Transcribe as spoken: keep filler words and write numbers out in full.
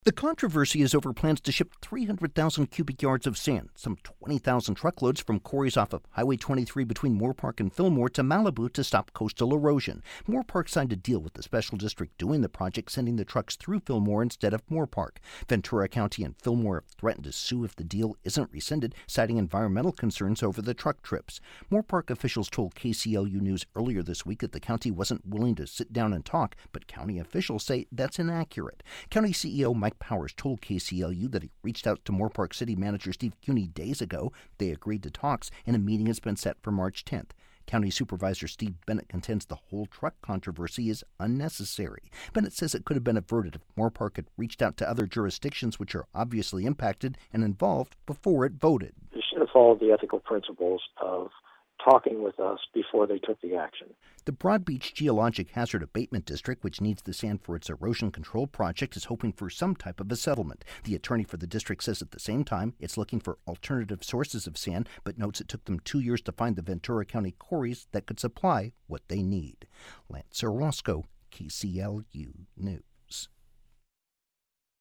The controversy is over plans to ship three hundred thousand cubic yards of sand, some twenty thousand truckloads from quarries off of Highway twenty-three between Moorpark and Fillmore to Malibu to stop coastal erosion. Moorpark signed a deal with the special district doing the project, sending the trucks through Fillmore instead of Moorpark. Ventura County and Fillmore have threatened to sue if the deal isn't rescinded, citing environmental concerns over the truck trips. Moorpark officials told K C L U News earlier this week that the county wasn't willing to sit down and talk, but county officials say that's inaccurate. County C E O Mike Powers told K C L U that he reached out to Moorpark City Manager Steve Cuney days ago. They agreed to talks, and a meeting has been set for March tenth. County Supervisor Steve Bennett contends the whole truck controversy is unnecessary. Bennett says it could have been averted if Moorpark had reached out to other jurisdictions which are obviously impacted and involved before it voted. They should have followed the ethical principles of talking with us before they took the action. The Broad Beach Geologic Hazard Abatement District, which needs the sand for its erosion control project, is hoping for some type of a settlement. The attorney for the district says at the same time it's looking for alternative sources of sand, but notes it took them two years to find the Ventura County quarries that could supply what they need. Lance Orozco, K C L U News.